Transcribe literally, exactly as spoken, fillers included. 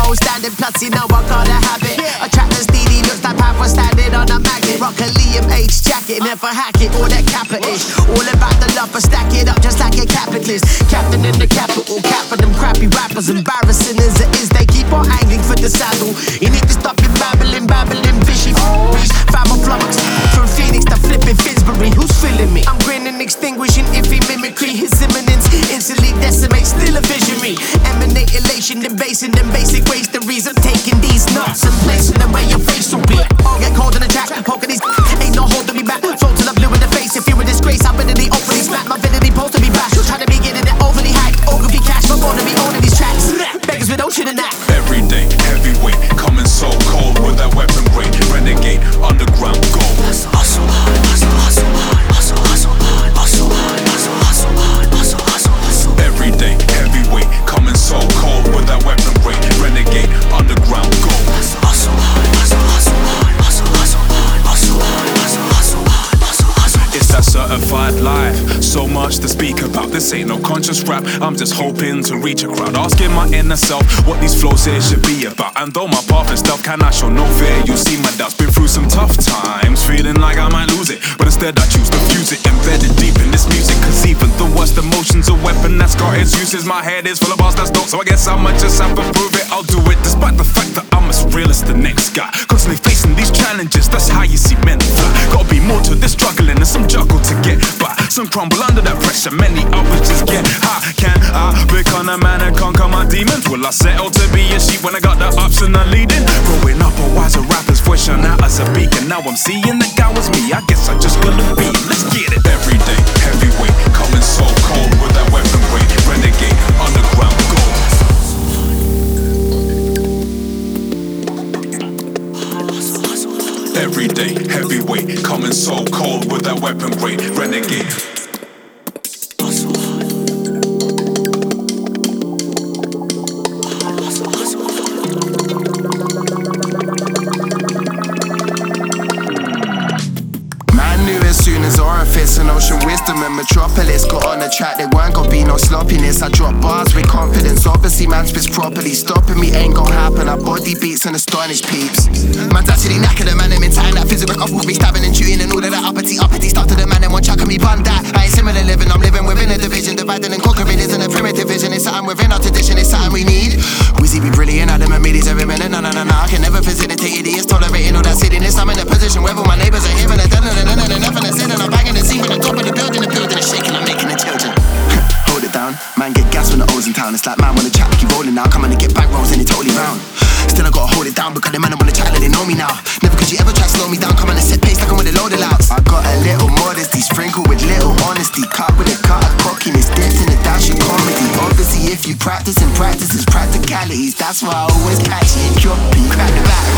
old standard, plus you know I gotta have it. A track that's steely, looks like Papa standing on a magnet. Rock a Liam H jacket, never hack it, all that kappa-ish. All about the love, but stack it up just like a capitalist. Captain in the capital, cap for them crappy rappers. Embarrassing as it is, they keep on angling for the saddle. You need to stop your babbling, babbling, fishy f***ries. Fama flummox, from Phoenix to flipping Finsbury. Who's feeling me? I'm grinning, extinguishing iffy mimicry. His imminence instantly decimates, still a visionary. Emanate elation, embasing them basic ways. The reason taking these nuts and placing them where your face will be. I'll get cold in the track, poking these ain't no holding me back. Float till I'm blue in the face. If you're a disgrace, I'm readily openly smack. My vanity supposed to be bash. Trying to be getting it overly hyped. Ogilvy cash, but gonna be owning these tracks. Beggars with ocean and that. Every day, heavyweight, coming so cold with that weapon grade. Renegade, underground gold. Hustle, hustle hard, hustle, hustle hard, hustle, hustle hard, hustle hard, hustle, hustle hard, hustle, hustle, hustle. Every day, heavyweight, coming so cold with that weapon grade. Renegade, underground gold. Hustle, hustle hard, hustle, hustle hard, hustle, hustle hard, hustle hard, hustle, hustle hard, hustle, hustle. It's that certified life, so much to speak about. This ain't no conscious rap, I'm just hoping to reach a crowd. Asking my inner self what these flows here should be about. And though my path is tough, can I show no fear? You see my doubts, been through some tough times, feeling like I might lose it, but instead I choose to fuse it, embedded deep in this music. Cause even the worst emotion's a weapon that's got its uses. My head is full of bars that's dope, so I guess I'ma just have to prove it. I'll do it despite the fact that I'm as real as the next guy. Constantly facing these challenges, that's how you see men fly. Gotta be more to this struggling and some juggle to get by. Some crumble under that pressure, many others just get high. Can I become a man and conquer my demons? Will I settle to be a sheep when I got the option of leading? Growing up a wiser rapper's voice shone out as a beacon. Now I'm seeing the guy was me, I guess I just couldn't be. Let's get it. Every day, heavyweight, coming so cold with that weapon grade. Renegade, underground gold. Every day, heavyweight, coming so cold with that weapon grade. Renegade. An ocean wisdom and metropolis. Got on the track, there weren't gonna be no sloppiness. I drop bars with confidence. Obviously man spits properly. Stopping me ain't gonna happen. I body beats and astonish peeps. Man's actually knackered, the man I'm in time. That physical off will be stabbing and shooting and all of that uppity uppity stuff to the man and one chuck and me bun that. I ain't similar living, I'm living within a division. Dividing and conquering isn't a primitive vision. It's something within our tradition, it's something we need. Wizzy be brilliant, Adam and Medes every minute. No, no, no, no, I can never facilitate idiots tolerating all that silliness. I'm in a position where all my neighbors are hearing it. Done and done and nothing is said and I'm banging the scene from the top of the building. The building is shaking, I'm making the children. Hold it down, man get gas when the O's in town. It's like man wanna chat, keep rolling now. Come on and get back rolls and it's totally round. Still I gotta hold it down because the man I wanna chat like they know me now. Never could you ever try to slow me down. Come on and set pace like I'm with the loaded louds. I got a little modesty, sprinkled with little honesty. Cut with a cut of cockiness, depth in a dash of comedy. Obviously if you practice and practice is practicalities. That's why I always catch it in your beat. Crack the back.